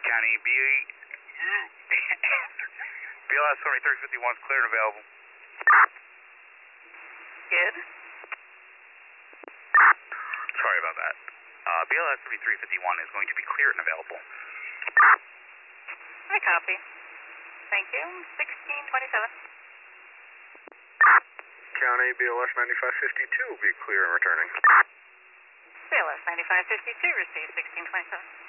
County, BLS 7351 is clear and available. Good. Sorry about that. BLS 7351 is going to be clear and available. I copy. Thank you. 1627. County, BLS 9552 will be clear and returning. BLS 9552, receive 1627.